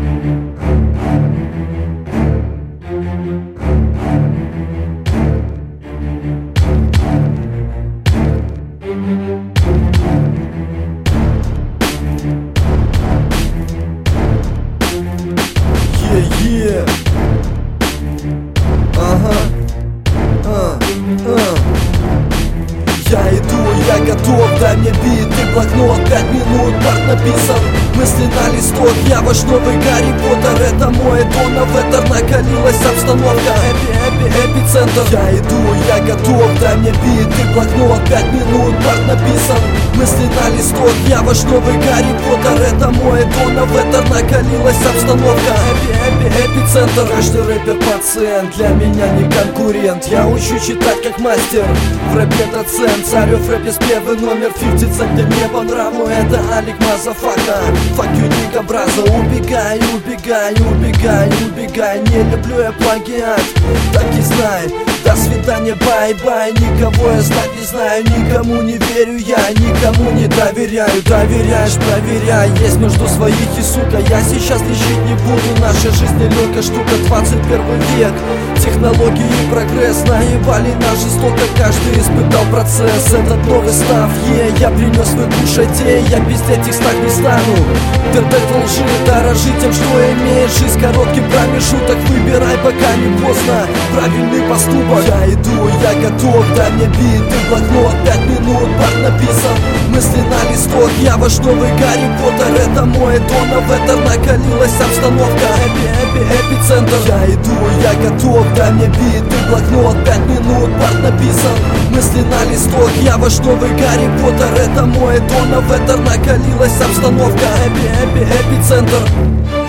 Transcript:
Я иду, я готов, дай мне бит и блокнот. 5 минут, парт написан, мысли на листок. Я ваш новый Гарри Поттер, это мой Дон Ветер. Накалилась обстановка, эпицентр. Я иду, я готов, дай мне бит и блокнот. 5 минут, парт написан, мысли на листок. Я ваш новый Гарри Поттер, это мой Дон Ветер. Накалилась обстановка, эпицентр. Каждый рэпер пациент, для меня не конкурент. Я учу читать как мастер, в рэпе доцент. Царю в рэпе с первый номер 50 центов мне по нраву. Это Алик Мазафака, fuck you, нигга браза. Убегай, убегай, убегай, убегай. Не люблю я плагиат, так и знай. До свидания, бай-бай. Никого я знать не знаю, никому не верю я, никому не доверяю. Доверяешь, проверяй, есть между своих и сука. Я сейчас лечить не буду, наша жизнь нелегкая штука. 21 век, технологии и прогресс наебали нас жестоко, каждый испытал процесс. Этот новый став, я принес свой кушать, я пиздеть их стать не стану. Терпеть во лжи, дорожи тем, что имеешь. Жизнь короткий промежуток, выбирай, пока не поздно. Правильный поступок. Я иду, я готов, дай мне бит и блокнот. 5 минут, парт написан, мысли на листок. Я ваш новый Гарри Поттер, это мой Дон Ветер. Накалилась обстановка, эпицентр. Я иду, я готов, дай мне бит и блокнот. 5 минут, парт написан, мысли на листок. Я ваш новый Гарри Поттер, это мой Дон Ветер. Накалилась обстановка, эпицентр.